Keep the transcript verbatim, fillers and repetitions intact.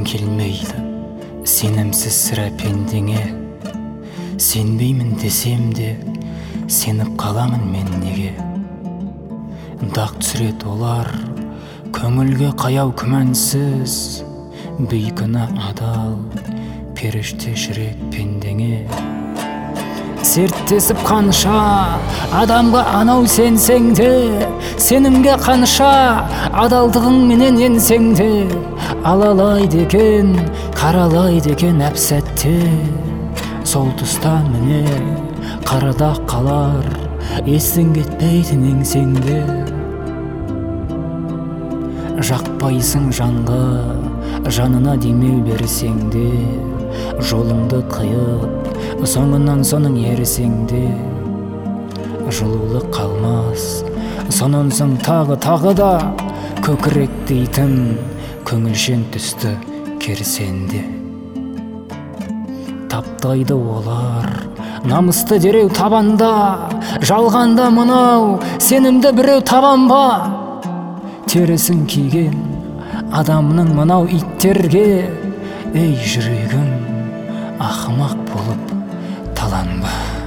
келмейді сенімсіз сірә пендеңе. Сенбеймін десем де сеніп қаламын мен неге. Дақ түсірет олар көңілге қаяу күмәнсіз, бейкүнә адал періште жүрек пендеңе. Серттесіп қанша адамға анау сенсең де, сенімге қанша адалдығың менен енсең де, алалайды екен, қаралайды екен әпсәтте. Сол тұста міне қарадақ қалар, естің кетпейтін еңсеңде. Жақпайсың жанға, жанына демеу берсең де, жолыңды қиып, соңынан соның ерсең де, жылулық қалмас, сонан соң тағы тағы да көкірек дейтін көңілшен түсті керсенде. Таптайды олар намысты дереу табанда, жалғанда мынау сенімді біреу табан ба? Терісін киген адамның мынау иттерге, ей жүрегім ақымақ болып таланба.